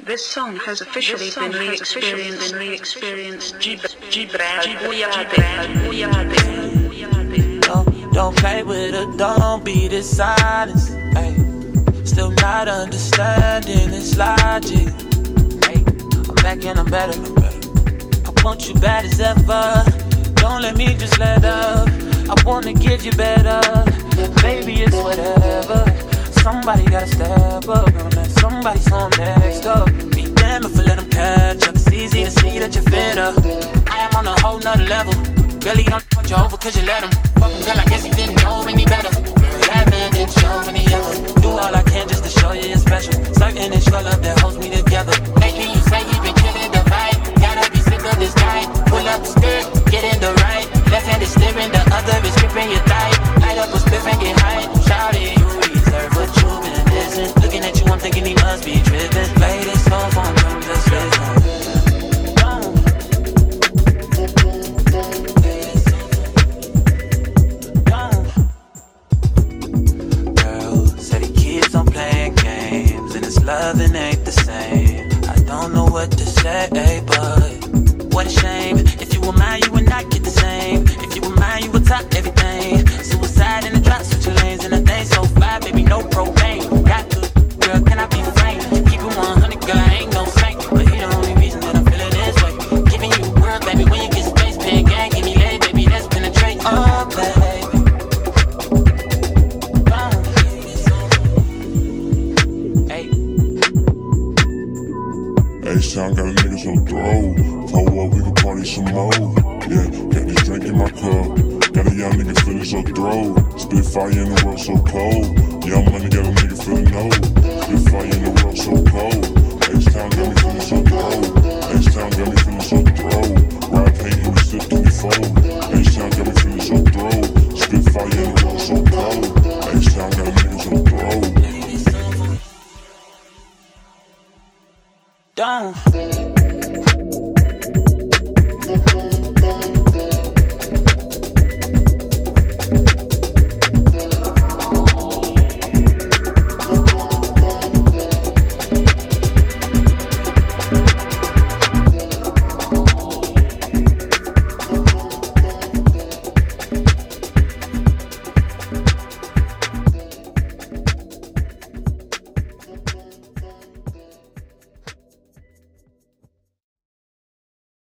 This song has officially been re-experienced. Don't play with her, don't be dishonest. Ay. Still not understanding its logic. Ay. I'm back and I'm better. I want you bad as ever. Don't let me just let up. I wanna give you better. Baby, it's whatever. Somebody gotta step up and let somebody so next up. Be damn if I let them catch up. It's easy to see that you're fit up. I am on a whole nother level. Girl, he don't put you over cause you let him. Fucking girl, I guess he didn't know any better. That man didn't show any ever. Do all I can just to show you you're special. Certain it's your love that holds me together. Lately you say you've been killing the vibe. Gotta be sick of this guy. Pull up the skirt, get in the right. Left hand is steering, the other is gripping your thigh. Light up a spliff and get high. Shout it, you deserve what you've been missing. Looking at you, I'm thinking he must be tripping. Play this song for him, just listen. Loving ain't the same. I don't know what to say, but what a shame. If you were mine, you would not get the same. If you were mine, you would top everything. Suicide in the drop, switching lanes in the thing. So fly, baby, no propane. Got good, girl, can I be frank? Keep it 100, girl, I ain't no saint. But he the only reason that I'm feeling this way. Giving you world, baby, when you get space, pen gang, give me lay, baby, let's penetrate. Oh, baby. H-Town got a nigga so throw. Pull up, we can party some more. Yeah, got this drink in my cup. Got a young nigga feeling so throw. Spit fire in the world so cold. Young money got a nigga feeling no. Spit fire in the world so cold. H-Town got me feeling so throw. H-Town got me feeling so throw. Ride paint and we still can be fold. H-Town got me feeling so throw. Spit fire in the world so cold. H-Town got a nigga so throw. Don't